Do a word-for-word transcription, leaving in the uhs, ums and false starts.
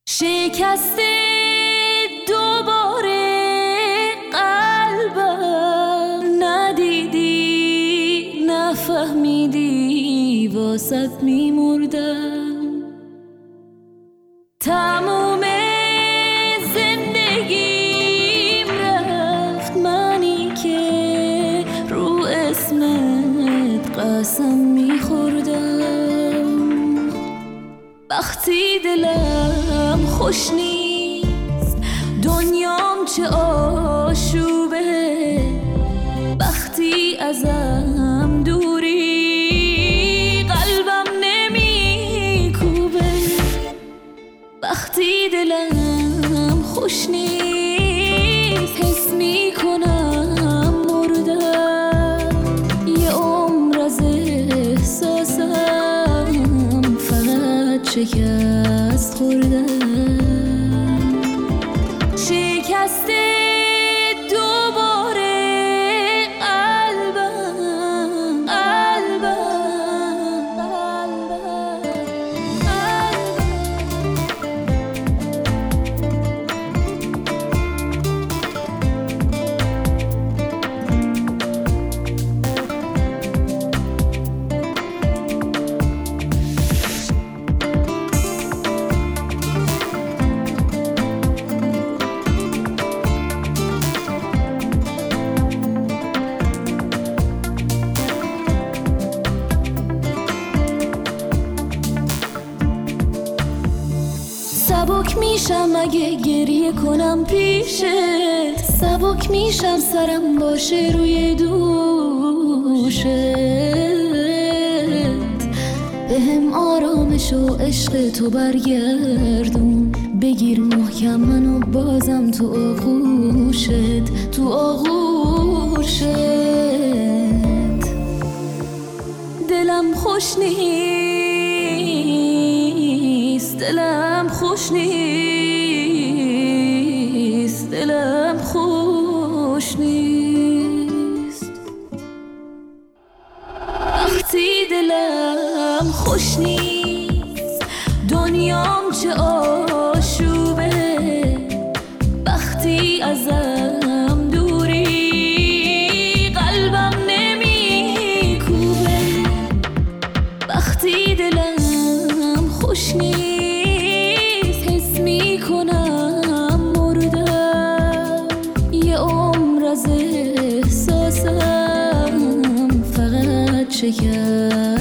شکسته دوباره قلبم، ندیدی نفهمیدی واسط میمردم. تموم زندگیم رفت، منی که رو اسمت قسم میخوردم. وقتی دلم خوش نیست دنیام چه آشوبه، وقتی ازم دوری قلبم نمیکوبه. وقتی دلم خوش نیست حس میکنم مردم. یه عمر از احساسم فقط شکست خوردم. شکسته دوباره قلبم، قلبم، قلبم، سبک میشم اگه گریه کنم پیشت، سبک میشم سرم باشه روی دوشت. بهم آرامش و عشق تو برگردون، بگیر محکم منو بازم تو آغوشت، تو آغوشت. دلم خوش نیست، دلم خوش نیست، دلم خوش نیست. وقتی دلم خوش نیست دنیام چه آشوبه، وقتی ازم دوری قلبم نمیکوبه. وقتی دلم خوش نیست حس میکنم مردم. یه عمر از احساسم فقط شکست